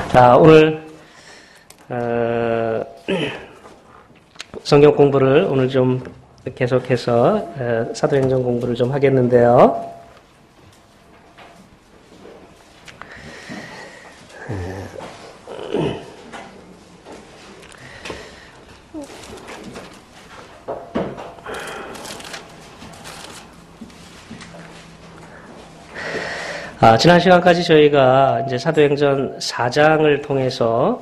자, 오늘 성경 공부를 오늘 좀 계속해서 사도행전 공부를 좀 하겠는데요. 지난 시간까지 저희가 이제 사도행전 4장을 통해서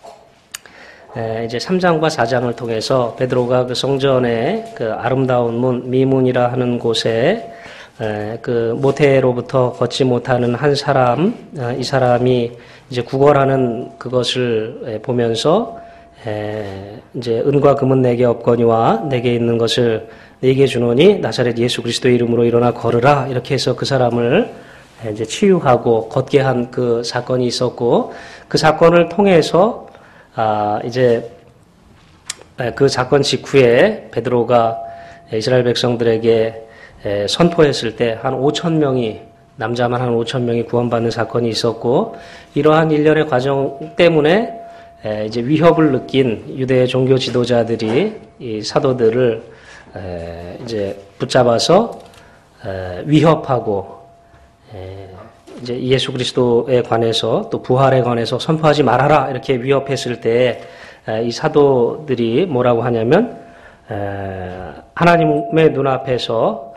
이제 3장과 4장을 통해서 베드로가 그 성전의 그 아름다운 문, 미문이라 하는 곳에 그 모태로부터 걷지 못하는 한 사람, 이 사람이 이제 구걸하는 그것을 보면서 이제 은과 금은 내게 없거니와 내게 있는 것을 내게 주노니 나사렛 예수 그리스도의 이름으로 일어나 걸으라, 이렇게 해서 그 사람을 이제 치유하고 걷게 한 그 사건이 있었고, 그 사건을 통해서 이제 그 사건 직후에 베드로가 이스라엘 백성들에게 선포했을 때 한 5천 명이, 남자만 한 5천 명이 구원받는 사건이 있었고, 이러한 일련의 과정 때문에 이제 위협을 느낀 유대 종교 지도자들이 이 사도들을 이제 붙잡아서 위협하고, 이제 예수 그리스도에 관해서 또 부활에 관해서 선포하지 말아라, 이렇게 위협했을 때 이 사도들이 뭐라고 하냐면, 하나님의 눈앞에서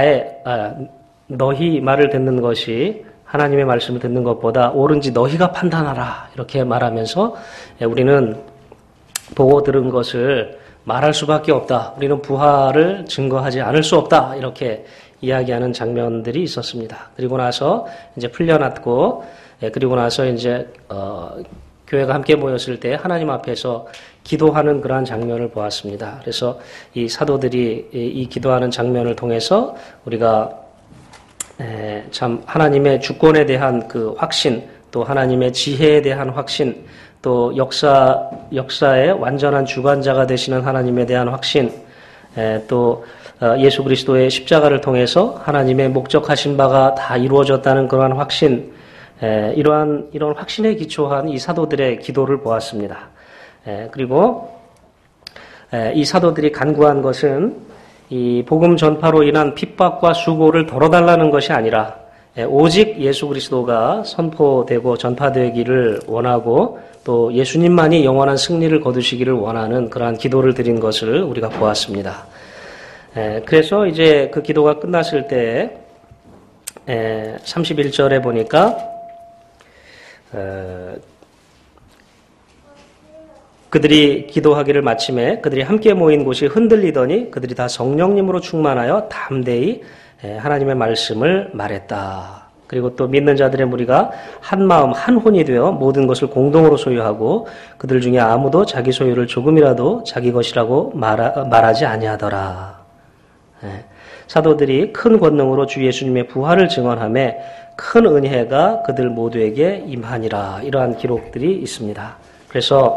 너희 말을 듣는 것이 하나님의 말씀을 듣는 것보다 옳은지 너희가 판단하라, 이렇게 말하면서 우리는 보고 들은 것을 말할 수밖에 없다, 우리는 부활을 증거하지 않을 수 없다, 이렇게 이야기하는 장면들이 있었습니다. 그리고 나서 이제 풀려났고, 그리고 나서 이제 교회가 함께 모였을 때 하나님 앞에서 기도하는 그러한 장면을 보았습니다. 그래서 이 사도들이 이 기도하는 장면을 통해서 우리가 참 하나님의 주권에 대한 그 확신, 또 하나님의 지혜에 대한 확신, 또 역사의 완전한 주관자가 되시는 하나님에 대한 확신, 또 예수 그리스도의 십자가를 통해서 하나님의 목적하신 바가 다 이루어졌다는 그러한 확신, 이런 확신에 기초한 이 사도들의 기도를 보았습니다. 그리고 이 사도들이 간구한 것은 이 복음 전파로 인한 핍박과 수고를 덜어달라는 것이 아니라 오직 예수 그리스도가 선포되고 전파되기를 원하고, 또 예수님만이 영원한 승리를 거두시기를 원하는 그러한 기도를 드린 것을 우리가 보았습니다. 그래서 이제 그 기도가 끝났을 때 31절에 보니까 그들이 기도하기를 마침에 그들이 함께 모인 곳이 흔들리더니 그들이 다 성령님으로 충만하여 담대히 하나님의 말씀을 말했다. 그리고 또 믿는 자들의 무리가 한 마음 한 혼이 되어 모든 것을 공동으로 소유하고 그들 중에 아무도 자기 소유를 조금이라도 자기 것이라고 말하지 아니하더라. 사도들이 큰 권능으로 주 예수님의 부활을 증언하며 큰 은혜가 그들 모두에게 임하니라, 이러한 기록들이 있습니다. 그래서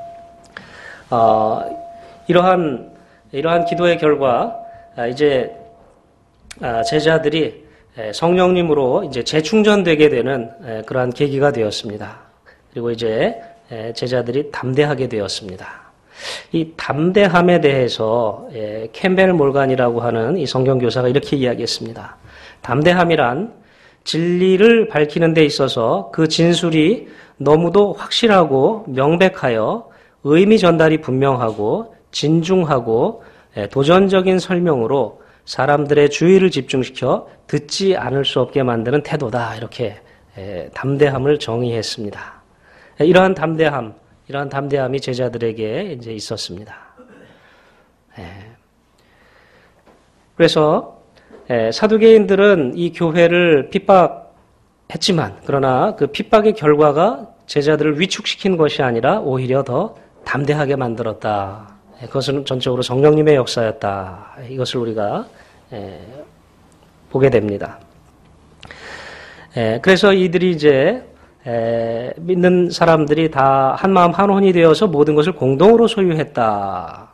이러한 기도의 결과 이제 제자들이 성령님으로 이제 재충전되게 되는 그러한 계기가 되었습니다. 그리고 이제 제자들이 담대하게 되었습니다. 이 담대함에 대해서 캠벨 몰간이라고 하는 이 성경교사가 이렇게 이야기했습니다. 담대함이란 진리를 밝히는 데 있어서 그 진술이 너무도 확실하고 명백하여 의미 전달이 분명하고 진중하고 도전적인 설명으로 사람들의 주의를 집중시켜 듣지 않을 수 없게 만드는 태도다, 이렇게 담대함을 정의했습니다. 이러한 담대함이 제자들에게 이제 있었습니다. 그래서 사두개인들은 이 교회를 핍박했지만, 그러나 그 핍박의 결과가 제자들을 위축시킨 것이 아니라 오히려 더 담대하게 만들었다. 그것은 전적으로 성령님의 역사였다. 이것을 우리가 보게 됩니다. 그래서 이들이 이제 믿는 사람들이 다 한마음 한혼이 되어서 모든 것을 공동으로 소유했다.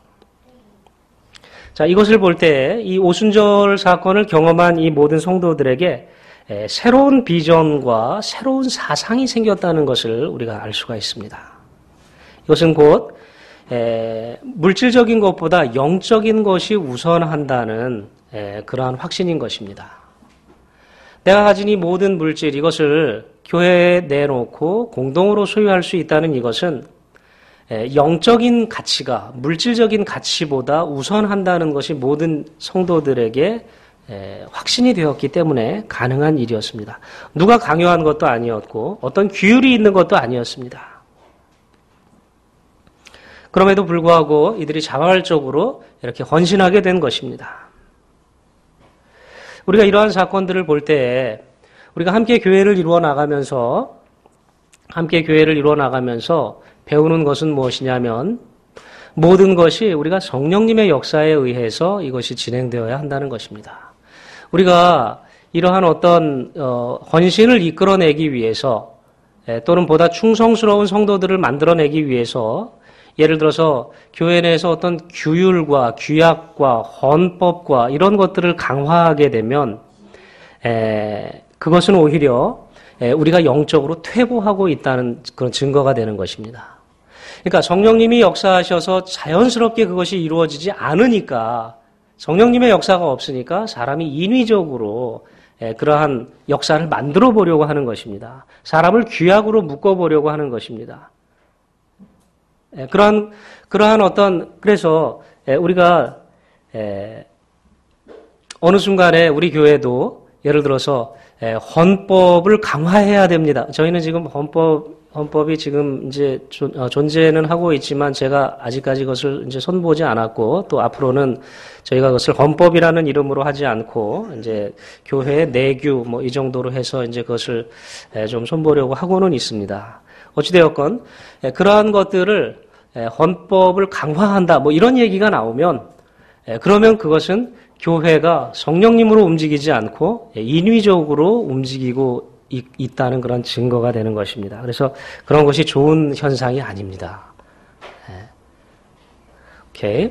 자, 이것을 볼 때 이 오순절 사건을 경험한 이 모든 성도들에게 새로운 비전과 새로운 사상이 생겼다는 것을 우리가 알 수가 있습니다. 이것은 곧 물질적인 것보다 영적인 것이 우선한다는 그러한 확신인 것입니다. 내가 가진 이 모든 물질, 이것을 교회에 내놓고 공동으로 소유할 수 있다는 이것은 영적인 가치가 물질적인 가치보다 우선한다는 것이 모든 성도들에게 확신이 되었기 때문에 가능한 일이었습니다. 누가 강요한 것도 아니었고 어떤 규율이 있는 것도 아니었습니다. 그럼에도 불구하고 이들이 자발적으로 이렇게 헌신하게 된 것입니다. 우리가 이러한 사건들을 볼 때 우리가 함께 교회를 이루어 나가면서 배우는 것은 무엇이냐면 모든 것이 우리가 성령님의 역사에 의해서 이것이 진행되어야 한다는 것입니다. 우리가 이러한 어떤 헌신을 이끌어내기 위해서 또는 보다 충성스러운 성도들을 만들어내기 위해서 예를 들어서 교회 내에서 어떤 규율과 규약과 헌법과 이런 것들을 강화하게 되면 그것은 오히려 우리가 영적으로 퇴보하고 있다는 그런 증거가 되는 것입니다. 그러니까 성령님이 역사하셔서 자연스럽게 그것이 이루어지지 않으니까 성령님의 역사가 없으니까 사람이 인위적으로 그러한 역사를 만들어 보려고 하는 것입니다. 사람을 규약으로 묶어보려고 하는 것입니다. 그래서 우리가 어느 순간에 우리 교회도 예를 들어서 헌법을 강화해야 됩니다. 저희는 지금 헌법이 지금 이제 존재는 하고 있지만 제가 아직까지 그것을 이제 손보지 않았고 또 앞으로는 저희가 그것을 헌법이라는 이름으로 하지 않고 이제 교회 내규 뭐 이 정도로 해서 이제 그것을 좀 손보려고 하고는 있습니다. 어찌되었건 그러한 것들을 헌법을 강화한다 뭐 이런 얘기가 나오면 그러면 그것은 교회가 성령님으로 움직이지 않고 인위적으로 움직이고 있다는 그런 증거가 되는 것입니다. 그래서 그런 것이 좋은 현상이 아닙니다. 오케이.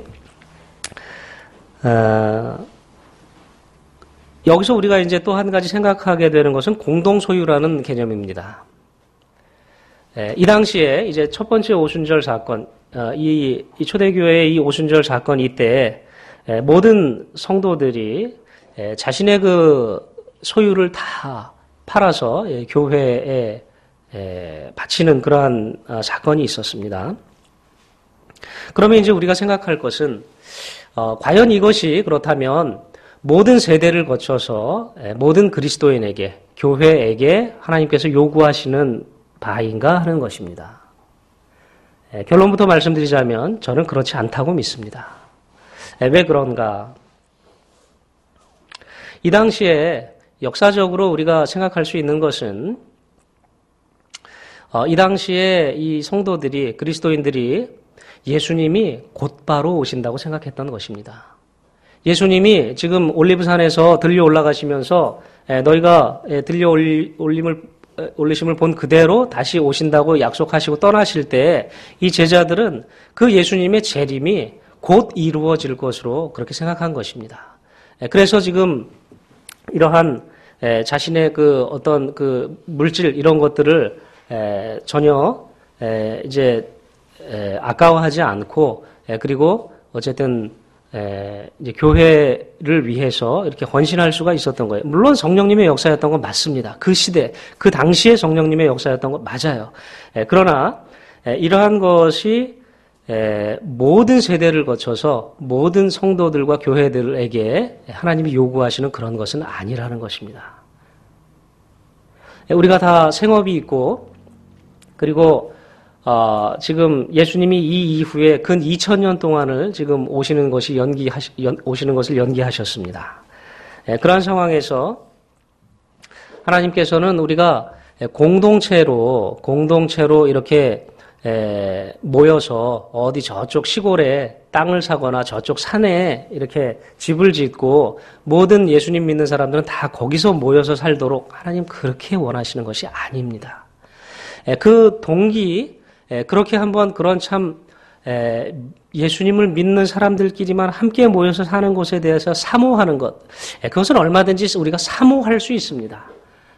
여기서 우리가 이제 또 한 가지 생각하게 되는 것은 공동소유라는 개념입니다. 이 당시에 이제 첫 번째 오순절 사건, 이 초대교회의 이 오순절 사건 이때 모든 성도들이 자신의 그 소유를 다 팔아서 교회에 바치는 그러한 사건이 있었습니다. 그러면 이제 우리가 생각할 것은 과연 이것이 그렇다면 모든 세대를 거쳐서 모든 그리스도인에게 교회에게 하나님께서 요구하시는 바인가 하는 것입니다. 결론부터 말씀드리자면 저는 그렇지 않다고 믿습니다. 왜 그런가? 이 당시에 역사적으로 우리가 생각할 수 있는 것은 이 당시에 이 성도들이 그리스도인들이 예수님이 곧바로 오신다고 생각했던 것입니다. 예수님이 지금 올리브산에서 들려 올라가시면서 너희가 들려 올리심을 본 그대로 다시 오신다고 약속하시고 떠나실 때 이 제자들은 그 예수님의 재림이 곧 이루어질 것으로 그렇게 생각한 것입니다. 그래서 지금 이러한 자신의 그 어떤 그 물질 이런 것들을 전혀 이제 아까워하지 않고 그리고 어쨌든 이제 교회를 위해서 이렇게 헌신할 수가 있었던 거예요. 물론 성령님의 역사였던 건 맞습니다. 그 시대, 그 당시에 성령님의 역사였던 건 맞아요. 그러나 이러한 것이 모든 세대를 거쳐서 모든 성도들과 교회들에게 하나님이 요구하시는 그런 것은 아니라는 것입니다. 우리가 다 생업이 있고 그리고 지금 예수님이 이 이후에 근 2000년 동안을 지금 오시는 것을 연기하셨습니다. 그러한 상황에서 하나님께서는 우리가 공동체로 이렇게 모여서 어디 저쪽 시골에 땅을 사거나 저쪽 산에 이렇게 집을 짓고 모든 예수님 믿는 사람들은 다 거기서 모여서 살도록 하나님 그렇게 원하시는 것이 아닙니다. 그 동기 그렇게 한번 그런 참 예수님을 믿는 사람들끼리만 함께 모여서 사는 것에 대해서 사모하는 것 그것은 얼마든지 우리가 사모할 수 있습니다.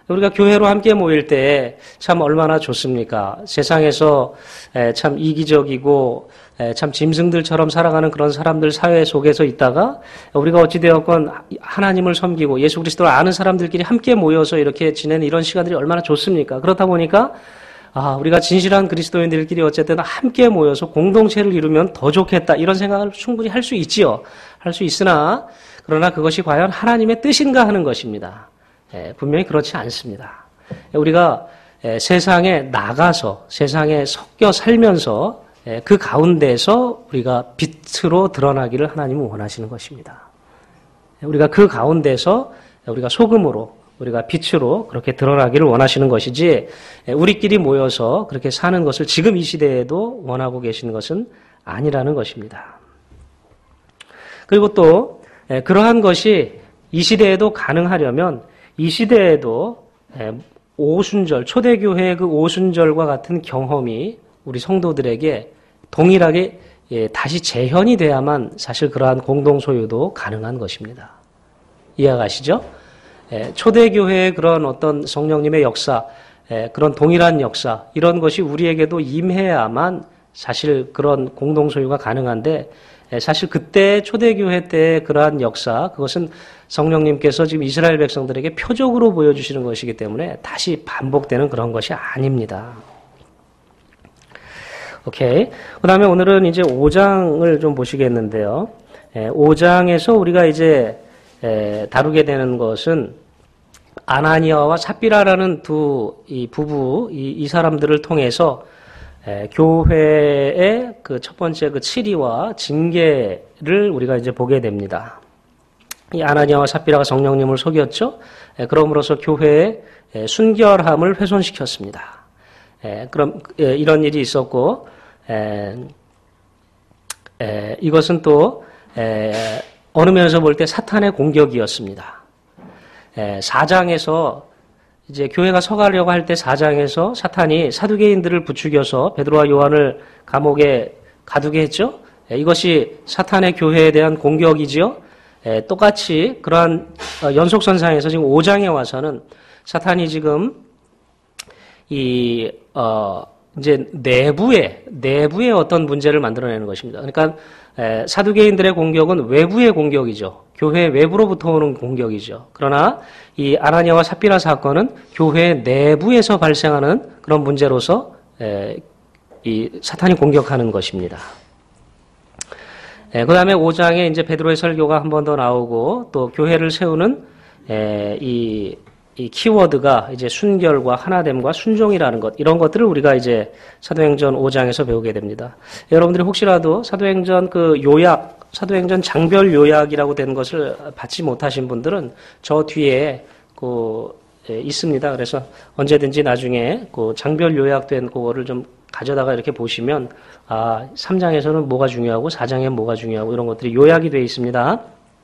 우리가 교회로 함께 모일 때 참 얼마나 좋습니까? 세상에서 참 이기적이고 참 짐승들처럼 살아가는 그런 사람들 사회 속에서 있다가 우리가 어찌되었건 하나님을 섬기고 예수 그리스도를 아는 사람들끼리 함께 모여서 이렇게 지내는 이런 시간들이 얼마나 좋습니까? 그렇다 보니까 우리가 진실한 그리스도인들끼리 어쨌든 함께 모여서 공동체를 이루면 더 좋겠다 이런 생각을 충분히 할 수 있지요. 할 수 있으나 그러나 그것이 과연 하나님의 뜻인가 하는 것입니다. 분명히 그렇지 않습니다. 우리가 세상에 나가서 세상에 섞여 살면서 그 가운데서 우리가 빛으로 드러나기를 하나님은 원하시는 것입니다. 우리가 그 가운데서 우리가 소금으로 우리가 빛으로 그렇게 드러나기를 원하시는 것이지 우리끼리 모여서 그렇게 사는 것을 지금 이 시대에도 원하고 계시는 것은 아니라는 것입니다. 그리고 또 그러한 것이 이 시대에도 가능하려면 이 시대에도 오순절, 초대교회의 그 오순절과 같은 경험이 우리 성도들에게 동일하게 다시 재현이 돼야만 사실 그러한 공동소유도 가능한 것입니다. 이해가시죠? 초대교회의 그런 어떤 성령님의 역사, 그런 동일한 역사, 이런 것이 우리에게도 임해야만 사실 그런 공동소유가 가능한데 사실 그때 초대교회 때 그러한 역사, 그것은 성령님께서 지금 이스라엘 백성들에게 표적으로 보여주시는 것이기 때문에 다시 반복되는 그런 것이 아닙니다. 오케이. 그 다음에 오늘은 이제 5장을 좀 보시겠는데요. 5장에서 우리가 이제 다루게 되는 것은 아나니아와 삽비라라는 이 부부, 이 사람들을 통해서 교회의 그 첫 번째 그 치리와 징계를 우리가 이제 보게 됩니다. 이 아나니아와 삽비라가 성령님을 속였죠. 그럼으로써 교회의 순결함을 훼손시켰습니다. 그럼 이런 일이 있었고 이것은 또 어느 면에서 볼 때 사탄의 공격이었습니다. 4장에서 이제 교회가 서가려고 할 때 4장에서 사탄이 사두개인들을 부추겨서 베드로와 요한을 감옥에 가두게 했죠. 이것이 사탄의 교회에 대한 공격이지요. 똑같이 그러한 연속선상에서 지금 5장에 와서는 사탄이 지금 이제 내부에 어떤 문제를 만들어내는 것입니다. 그러니까 사두개인들의 공격은 외부의 공격이죠. 교회 외부로부터 오는 공격이죠. 그러나 이 아나니아와 삽비라 사건은 교회 내부에서 발생하는 그런 문제로서 이 사탄이 공격하는 것입니다. 그 다음에 5장에 이제 베드로의 설교가 한 번 더 나오고 또 교회를 세우는 이 키워드가 이제 순결과 하나됨과 순종이라는 것, 이런 것들을 우리가 이제 사도행전 5장에서 배우게 됩니다. 여러분들이 혹시라도 사도행전 사도행전 장별 요약이라고 된 것을 받지 못하신 분들은 저 뒤에 있습니다. 그래서 언제든지 나중에 장별 요약된 그거를 좀 가져다가 이렇게 보시면 3장에서는 뭐가 중요하고 4장에 뭐가 중요하고 이런 것들이 요약이 되어 있습니다.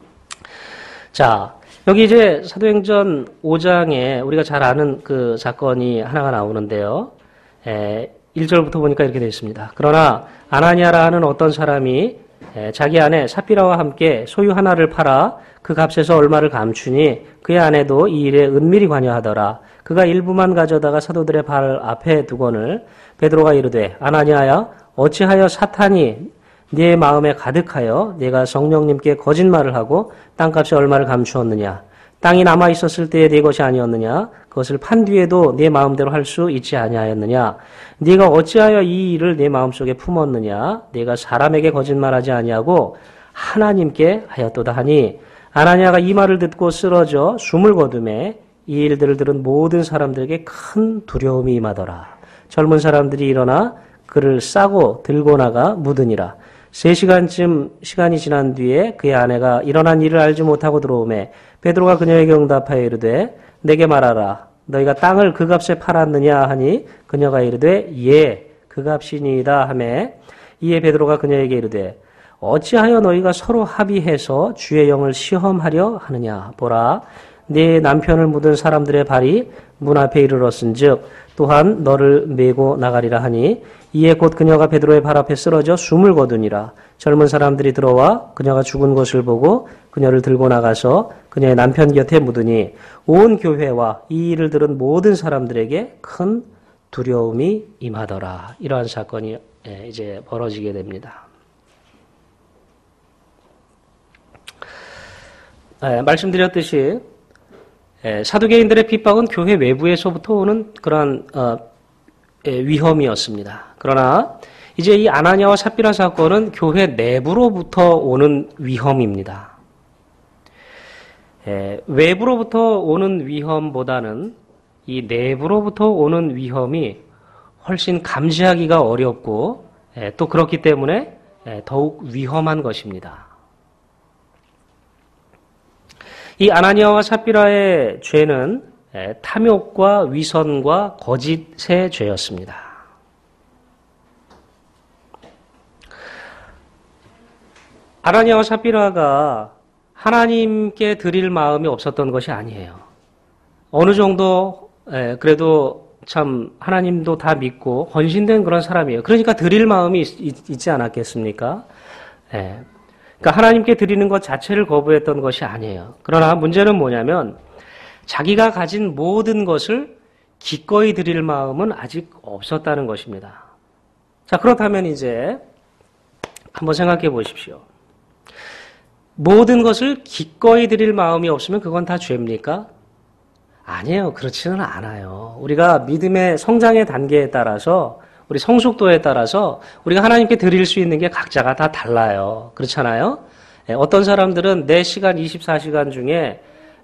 자, 여기 이제 사도행전 5장에 우리가 잘 아는 그 사건이 하나가 나오는데요. 1절부터 보니까 이렇게 되어 있습니다. 그러나 아나니아라 하는 어떤 사람이 자기 아내 삽비라와 함께 소유 하나를 팔아 그 값에서 얼마를 감추니 그의 아내도 이 일에 은밀히 관여하더라. 그가 일부만 가져다가 사도들의 발 앞에 두거늘 베드로가 이르되 아나니아야 어찌하여 사탄이 네 마음에 가득하여 네가 성령님께 거짓말을 하고 땅값에 얼마를 감추었느냐. 땅이 남아 있었을 때에 네 것이 아니었느냐. 그것을 판 뒤에도 네 마음대로 할 수 있지 아니하였느냐. 네가 어찌하여 이 일을 네 마음속에 품었느냐. 네가 사람에게 거짓말하지 아니하고 하나님께 하였도다 하니 아나니아가 이 말을 듣고 쓰러져 숨을 거두매 이 일들을 들은 모든 사람들에게 큰 두려움이 임하더라. 젊은 사람들이 일어나 그를 싸고 들고 나가 묻으니라. 3시간쯤 시간이 지난 뒤에 그의 아내가 일어난 일을 알지 못하고 들어오매 베드로가 그녀에게 응답하여 이르되 내게 말하라. 너희가 땅을 그 값에 팔았느냐 하니 그녀가 이르되 예, 그 값이니이다 하매 이에 베드로가 그녀에게 이르되 어찌하여 너희가 서로 합의해서 주의 영을 시험하려 하느냐. 보라, 네 남편을 묻은 사람들의 발이 문 앞에 이르렀은즉 또한 너를 메고 나가리라 하니 이에 곧 그녀가 베드로의 발 앞에 쓰러져 숨을 거두니라. 젊은 사람들이 들어와 그녀가 죽은 것을 보고 그녀를 들고 나가서 그녀의 남편 곁에 묻으니 온 교회와 이 일을 들은 모든 사람들에게 큰 두려움이 임하더라. 이러한 사건이 이제 벌어지게 됩니다. 말씀드렸듯이 사두개인들의 핍박은 교회 외부에서부터 오는 그러한 위험이었습니다. 그러나 이제 이 아나니아와 삽비라 사건은 교회 내부로부터 오는 위험입니다. 외부로부터 오는 위험보다는 이 내부로부터 오는 위험이 훨씬 감지하기가 어렵고 또 그렇기 때문에 더욱 위험한 것입니다. 이 아나니아와 삽비라의 죄는 탐욕과 위선과 거짓의 죄였습니다. 아나니아와 삽비라가 하나님께 드릴 마음이 없었던 것이 아니에요. 어느 정도 그래도 참 하나님도 다 믿고 헌신된 그런 사람이에요. 그러니까 드릴 마음이 있지 않았겠습니까? 그러니까 하나님께 드리는 것 자체를 거부했던 것이 아니에요. 그러나 문제는 뭐냐면 자기가 가진 모든 것을 기꺼이 드릴 마음은 아직 없었다는 것입니다. 자, 그렇다면 이제 한번 생각해 보십시오. 모든 것을 기꺼이 드릴 마음이 없으면 그건 다 죄입니까? 아니에요. 그렇지는 않아요. 우리가 믿음의 성장의 단계에 따라서 우리 성숙도에 따라서 우리가 하나님께 드릴 수 있는 게 각자가 다 달라요. 그렇잖아요? 어떤 사람들은 내 시간 24시간 중에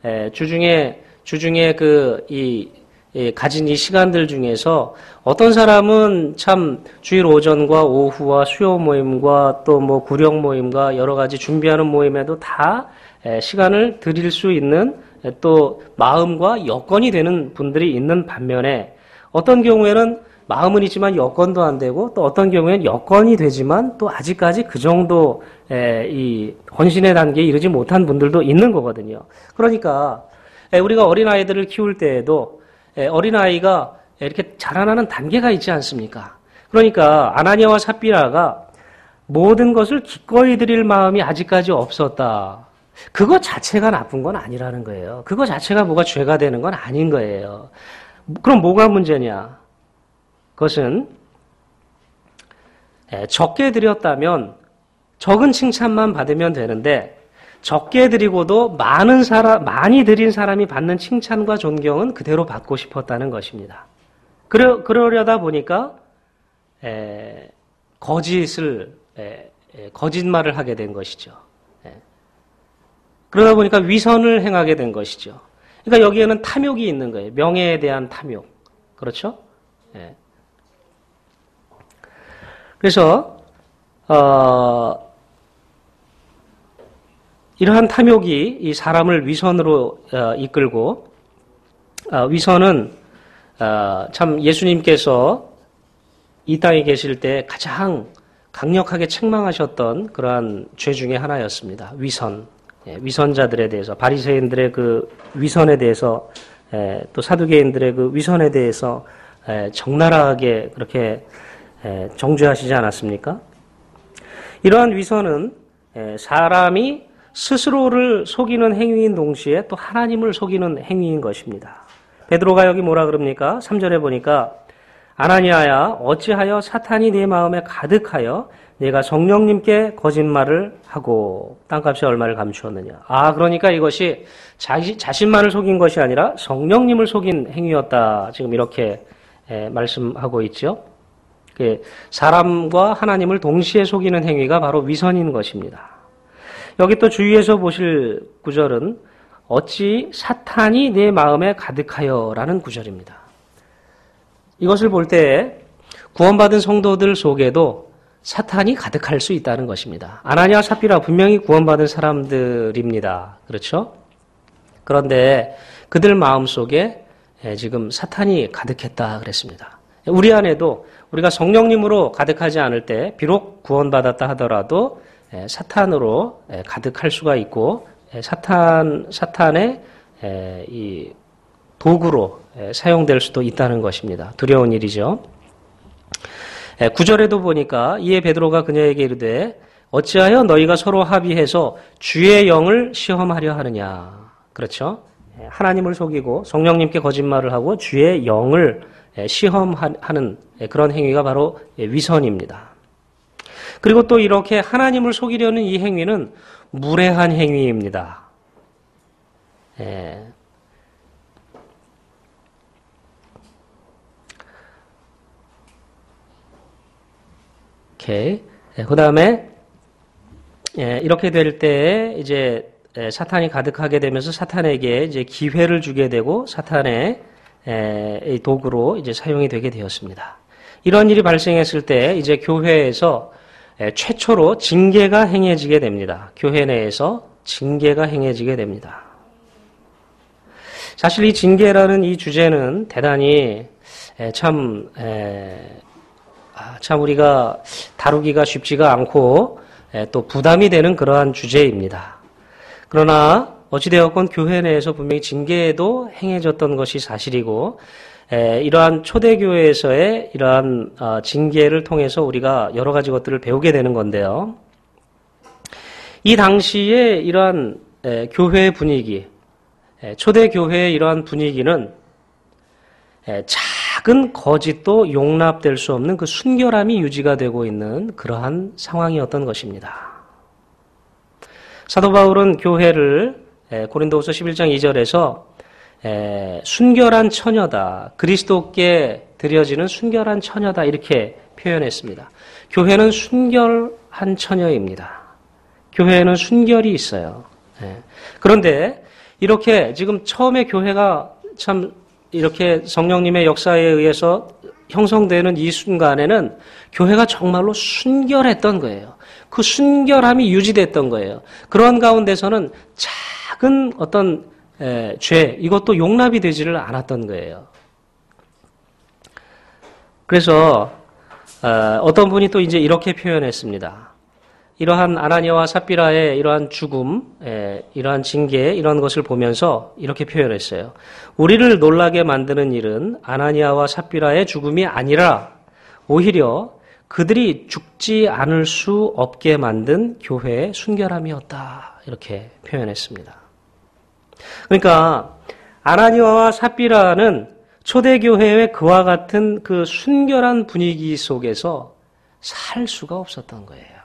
주중에 가진 이 시간들 중에서 어떤 사람은 참 주일 오전과 오후와 수요 모임과 또 뭐 구령 모임과 여러 가지 준비하는 모임에도 다 시간을 드릴 수 있는 또 마음과 여건이 되는 분들이 있는 반면에 어떤 경우에는 마음은 있지만 여건도 안 되고 또 어떤 경우에는 여건이 되지만 또 아직까지 그 정도 이 헌신의 단계에 이르지 못한 분들도 있는 거거든요. 그러니까 우리가 어린아이들을 키울 때에도 어린아이가 이렇게 자라나는 단계가 있지 않습니까? 그러니까 아나니아와 삽비라가 모든 것을 기꺼이 드릴 마음이 아직까지 없었다. 그것 자체가 나쁜 건 아니라는 거예요. 그것 자체가 뭐가 죄가 되는 건 아닌 거예요. 그럼 뭐가 문제냐? 그것은 적게 드렸다면 적은 칭찬만 받으면 되는데 적게 드리고도 많이 드린 사람이 받는 칭찬과 존경은 그대로 받고 싶었다는 것입니다. 그러려다 보니까 거짓말을 하게 된 것이죠. 그러다 보니까 위선을 행하게 된 것이죠. 그러니까 여기에는 탐욕이 있는 거예요. 명예에 대한 탐욕. 그렇죠? 그래서 이러한 탐욕이 이 사람을 위선으로 이끌고 위선은 참 예수님께서 이 땅에 계실 때 가장 강력하게 책망하셨던 그러한 죄 중에 하나였습니다. 위선. 위선자들에 대해서 바리새인들의 그 위선에 대해서 또 사두개인들의 그 위선에 대해서 적나라하게 그렇게 정죄하시지 않았습니까? 이러한 위선은 사람이 스스로를 속이는 행위인 동시에 또 하나님을 속이는 행위인 것입니다. 베드로가 여기 뭐라 그럽니까? 3절에 보니까 아나니아야 어찌하여 사탄이 네 마음에 가득하여 네가 성령님께 거짓말을 하고 땅값이 얼마를 감추었느냐. 그러니까 이것이 자신만을 속인 것이 아니라 성령님을 속인 행위였다. 지금 이렇게 말씀하고 있죠. 사람과 하나님을 동시에 속이는 행위가 바로 위선인 것입니다. 여기 또 주위에서 보실 구절은 어찌 사탄이 내 마음에 가득하여 라는 구절입니다. 이것을 볼 때 구원받은 성도들 속에도 사탄이 가득할 수 있다는 것입니다. 아나니아와 삽비라 분명히 구원받은 사람들입니다. 그렇죠? 그런데 그들 마음속에 지금 사탄이 가득했다 그랬습니다. 우리 안에도 우리가 성령님으로 가득하지 않을 때 비록 구원받았다 하더라도 사탄으로 가득할 수가 있고 사탄의 이 도구로 사용될 수도 있다는 것입니다. 두려운 일이죠. 9절에도 보니까 이에 베드로가 그녀에게 이르되 어찌하여 너희가 서로 합의해서 주의 영을 시험하려 하느냐. 그렇죠? 하나님을 속이고 성령님께 거짓말을 하고 주의 영을 시험하는 그런 행위가 바로 위선입니다. 그리고 또 이렇게 하나님을 속이려는 이 행위는 무례한 행위입니다. 오케이. 그 다음에 이렇게 될 때 이제 사탄이 가득하게 되면서 사탄에게 이제 기회를 주게 되고 사탄의 도구로 이제 사용이 되게 되었습니다. 이런 일이 발생했을 때 이제 교회에서 최초로 징계가 행해지게 됩니다. 교회 내에서 징계가 행해지게 됩니다. 사실 이 징계라는 이 주제는 대단히 참 우리가 다루기가 쉽지가 않고 또 부담이 되는 그러한 주제입니다. 그러나 어찌되었건 교회 내에서 분명히 징계도 행해졌던 것이 사실이고 이러한 초대교회에서의 이러한 징계를 통해서 우리가 여러 가지 것들을 배우게 되는 건데요. 이 당시에 이러한 교회의 분위기, 초대교회의 이러한 분위기는 작은 거짓도 용납될 수 없는 그 순결함이 유지가 되고 있는 그러한 상황이었던 것입니다. 사도 바울은 교회를 고린도후서 11장 2절에서 순결한 처녀다. 그리스도께 드려지는 순결한 처녀다. 이렇게 표현했습니다. 교회는 순결한 처녀입니다. 교회에는 순결이 있어요. 그런데 이렇게 지금 처음에 교회가 참 이렇게 성령님의 역사에 의해서 형성되는 이 순간에는 교회가 정말로 순결했던 거예요. 그 순결함이 유지됐던 거예요. 그런 가운데서는 작은 어떤 죄, 이것도 용납이 되지를 않았던 거예요. 그래서 어떤 분이 또 이제 이렇게 표현했습니다. 이러한 아나니아와 삽비라의 이러한 죽음, 이러한 징계, 이런 것을 보면서 이렇게 표현했어요. 우리를 놀라게 만드는 일은 아나니아와 삽비라의 죽음이 아니라 오히려 그들이 죽지 않을 수 없게 만든 교회의 순결함이었다. 이렇게 표현했습니다. 그러니까 아나니아와 삽비라는 초대교회의 그와 같은 그 순결한 분위기 속에서 살 수가 없었던 거예요.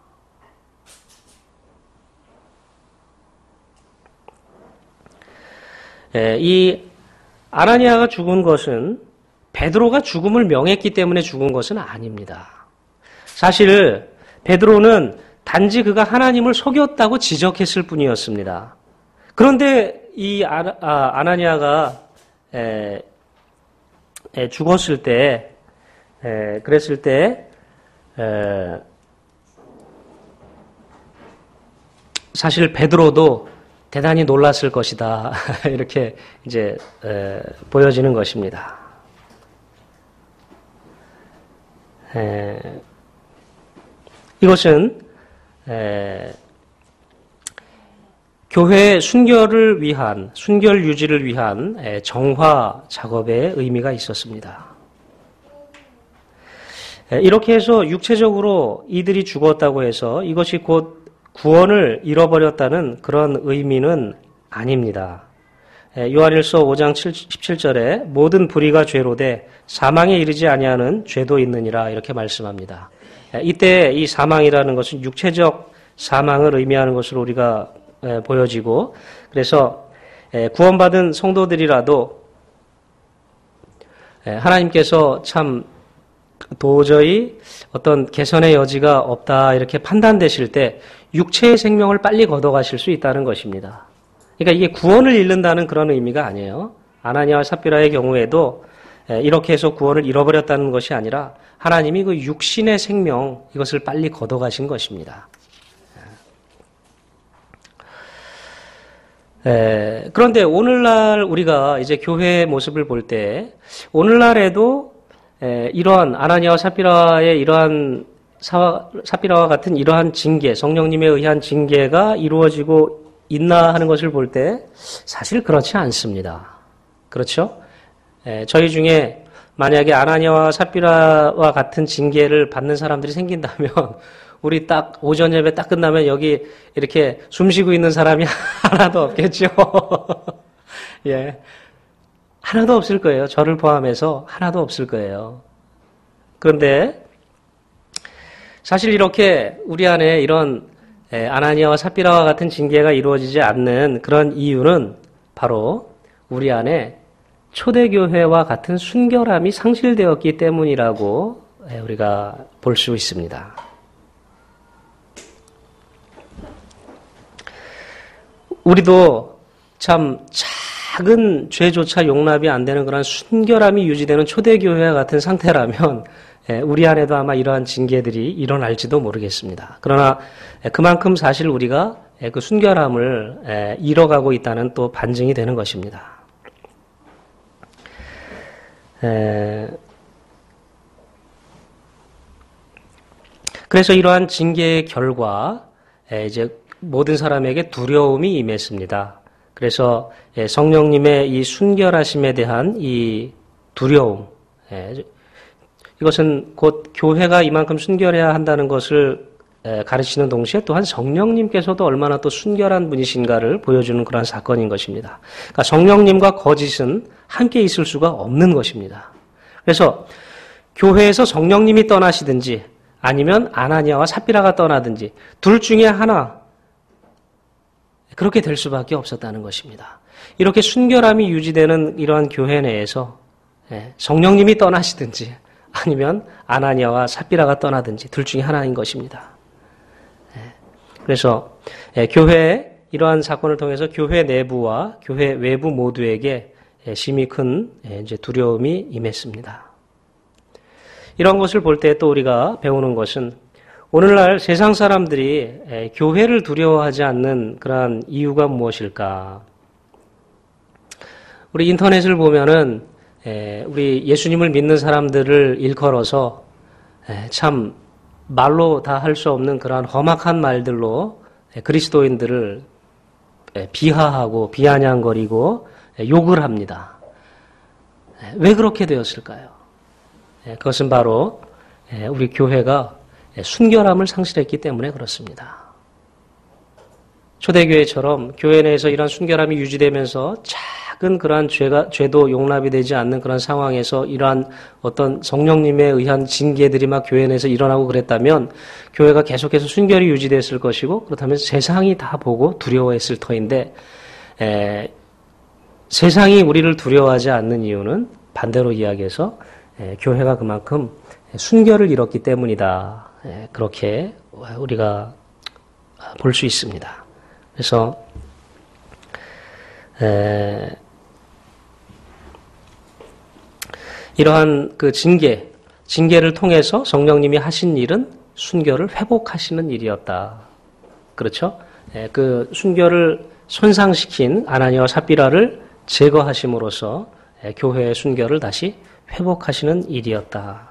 이 아나니아가 죽은 것은 베드로가 죽음을 명했기 때문에 죽은 것은 아닙니다. 사실 베드로는 단지 그가 하나님을 속였다고 지적했을 뿐이었습니다. 그런데 이 아나니아가 죽었을 때, 그랬을 때 사실 베드로도 대단히 놀랐을 것이다. 이렇게 이제 보여지는 것입니다. 이것은 교회의 순결을 위한, 순결 유지를 위한 정화 작업의 의미가 있었습니다. 이렇게 해서 육체적으로 이들이 죽었다고 해서 이것이 곧 구원을 잃어버렸다는 그런 의미는 아닙니다. 요한일서 5장 17절에 모든 불의가 죄로 돼 사망에 이르지 아니하는 죄도 있느니라 이렇게 말씀합니다. 이때 이 사망이라는 것은 육체적 사망을 의미하는 것으로 우리가 보여지고, 그래서 구원받은 성도들이라도 하나님께서 참 도저히 어떤 개선의 여지가 없다 이렇게 판단되실 때 육체의 생명을 빨리 걷어가실 수 있다는 것입니다. 그러니까 이게 구원을 잃는다는 그런 의미가 아니에요. 아나니아와 삽비라의 경우에도 이렇게 해서 구원을 잃어버렸다는 것이 아니라 하나님이 그 육신의 생명 이것을 빨리 걷어가신 것입니다. 그런데 오늘날 우리가 이제 교회의 모습을 볼 때 오늘날에도 이러한 아나니아와 삽비라의 이러한 삽비라와 같은 이러한 징계, 성령님에 의한 징계가 이루어지고 있나 하는 것을 볼 때 사실 그렇지 않습니다. 그렇죠? 저희 중에 만약에 아나니아와 삽비라와 같은 징계를 받는 사람들이 생긴다면 우리 딱 오전 예배 딱 끝나면 여기 이렇게 숨 쉬고 있는 사람이 하나도 없겠죠. 예. 하나도 없을 거예요. 저를 포함해서 하나도 없을 거예요. 그런데 사실 이렇게 우리 안에 이런 아나니아와 삽비라와 같은 징계가 이루어지지 않는 그런 이유는 바로 우리 안에 초대교회와 같은 순결함이 상실되었기 때문이라고 우리가 볼 수 있습니다. 우리도 참 작은 죄조차 용납이 안 되는 그런 순결함이 유지되는 초대교회와 같은 상태라면 우리 안에도 아마 이러한 징계들이 일어날지도 모르겠습니다. 그러나 그만큼 사실 우리가 그 순결함을 잃어가고 있다는 또 반증이 되는 것입니다. 그래서 이러한 징계의 결과 이제 모든 사람에게 두려움이 임했습니다. 그래서 성령님의 이 순결하심에 대한 이 두려움, 이것은 곧 교회가 이만큼 순결해야 한다는 것을 가르치는 동시에 또한 성령님께서도 얼마나 또 순결한 분이신가를 보여주는 그런 사건인 것입니다. 그러니까 성령님과 거짓은 함께 있을 수가 없는 것입니다. 그래서 교회에서 성령님이 떠나시든지 아니면 아나니아와 삽비라가 떠나든지 둘 중에 하나 그렇게 될 수밖에 없었다는 것입니다. 이렇게 순결함이 유지되는 이러한 교회 내에서 성령님이 떠나시든지 아니면 아나니아와 삽비라가 떠나든지 둘 중에 하나인 것입니다. 그래서 교회의 이러한 사건을 통해서 교회 내부와 교회 외부 모두에게 심히 큰 이제 두려움이 임했습니다. 이런 것을 볼 때 또 우리가 배우는 것은 오늘날 세상 사람들이 교회를 두려워하지 않는 그러한 이유가 무엇일까? 우리 인터넷을 보면은 우리 예수님을 믿는 사람들을 일컬어서 참 말로 다 할 수 없는 그러한 험악한 말들로 그리스도인들을 비하하고 비아냥거리고 욕을 합니다. 왜 그렇게 되었을까요? 그것은 바로 우리 교회가 순결함을 상실했기 때문에 그렇습니다. 초대교회처럼 교회 내에서 이런 순결함이 유지되면서 작은 그러한 죄도 용납이 되지 않는 그런 상황에서 이러한 어떤 성령님에 의한 징계들이 막 교회 내에서 일어나고 그랬다면 교회가 계속해서 순결이 유지됐을 것이고 그렇다면 세상이 다 보고 두려워했을 터인데 세상이 우리를 두려워하지 않는 이유는 반대로 이야기해서 교회가 그만큼 순결을 잃었기 때문이다. 그렇게 우리가 볼 수 있습니다. 그래서 이러한 그 징계를 통해서 성령님이 하신 일은 순결을 회복하시는 일이었다. 그렇죠? 그 순결을 손상시킨 아나니아와 삽비라를 제거하심으로써 교회의 순결을 다시 회복하시는 일이었다.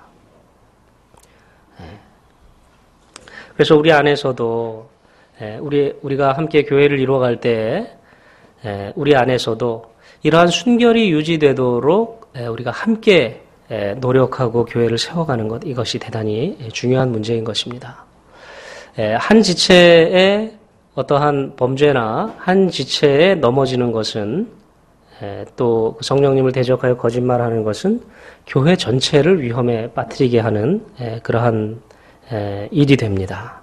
그래서 우리 안에서도 우리가 함께 교회를 이루어갈 때 우리 안에서도 이러한 순결이 유지되도록 우리가 함께 노력하고 교회를 세워가는 것, 이것이 대단히 중요한 문제인 것입니다. 한 지체의 어떠한 범죄나 한 지체에 넘어지는 것은 또 성령님을 대적하여 거짓말하는 것은 교회 전체를 위험에 빠뜨리게 하는 그러한 일이 됩니다.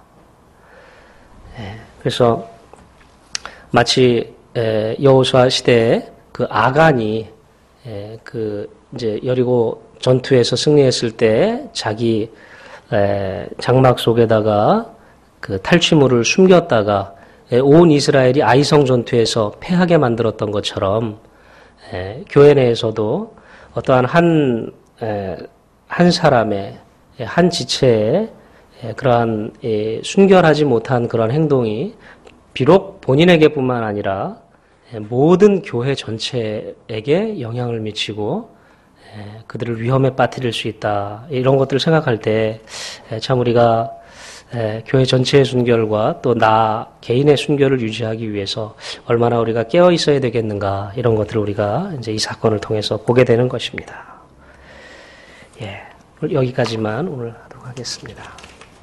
그래서 마치 여호수아 시대에 그 아간이 그 이제 여리고 전투에서 승리했을 때 자기 장막 속에다가 그 탈취물을 숨겼다가 온 이스라엘이 아이성 전투에서 패하게 만들었던 것처럼 교회 내에서도 어떠한 한 사람의 한 지체의 그러한 순결하지 못한 그러한 행동이 비록 본인에게뿐만 아니라 모든 교회 전체에게 영향을 미치고 그들을 위험에 빠뜨릴 수 있다. 이런 것들을 생각할 때 참 우리가 교회 전체의 순결과 또 나 개인의 순결을 유지하기 위해서 얼마나 우리가 깨어 있어야 되겠는가, 이런 것들을 우리가 이제 이 사건을 통해서 보게 되는 것입니다. 오늘 여기까지만 오늘 하도록 하겠습니다.